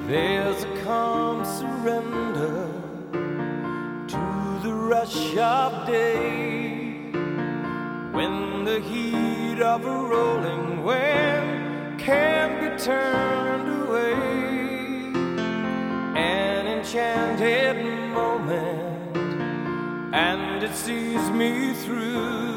There's a calm surrender to the rush of day, when the heat of a rolling wave can't be turned away. An enchanted moment, and it sees me through.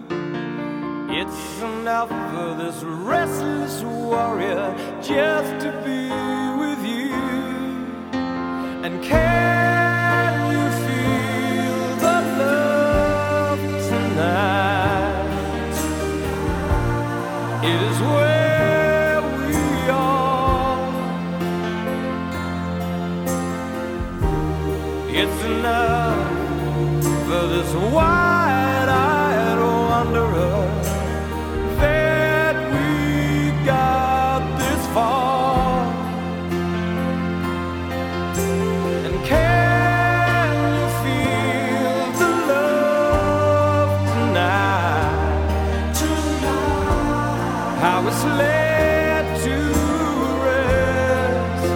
It's enough for this restless warrior just to be with you. And can you feel the love tonight? It is where we are. It's enough for this wide-eyed wanderer that we got this far. And can you feel the love tonight? How it's laid to rest.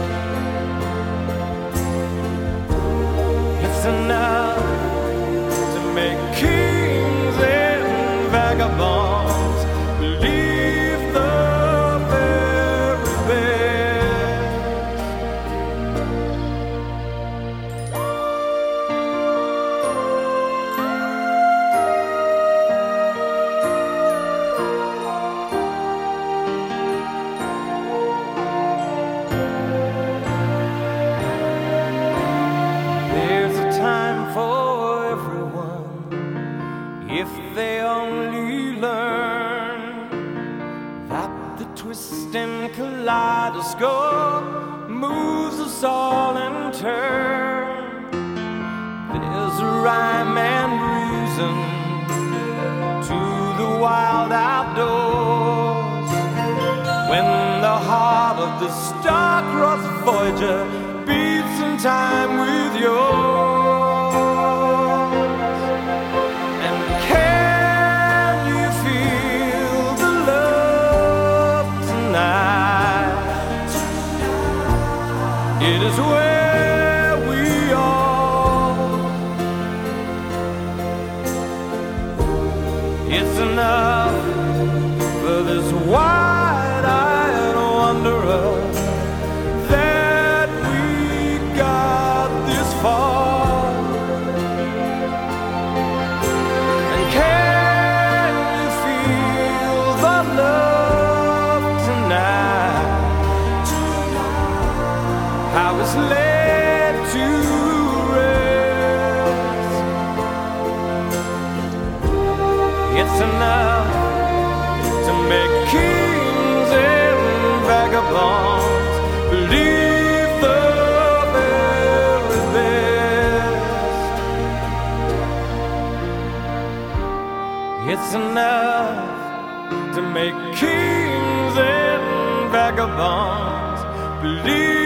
It's enough to make kings and vagabonds believe the very best. There's a time for everyone, if they only learn that the twisting kaleidoscope moves us all in turn. There's a rhyme and reason to the wild outdoors, when the heart of the star-crossed Voyager beats in time with yours. And can you feel the love tonight? It is where we are. It's enough for this wide-eyed wanderer that we got this far. And can you feel the love tonight? How it's laid to rest. It's enough to make kings and vagabonds believe the very best. It's enough to make kings and vagabonds believe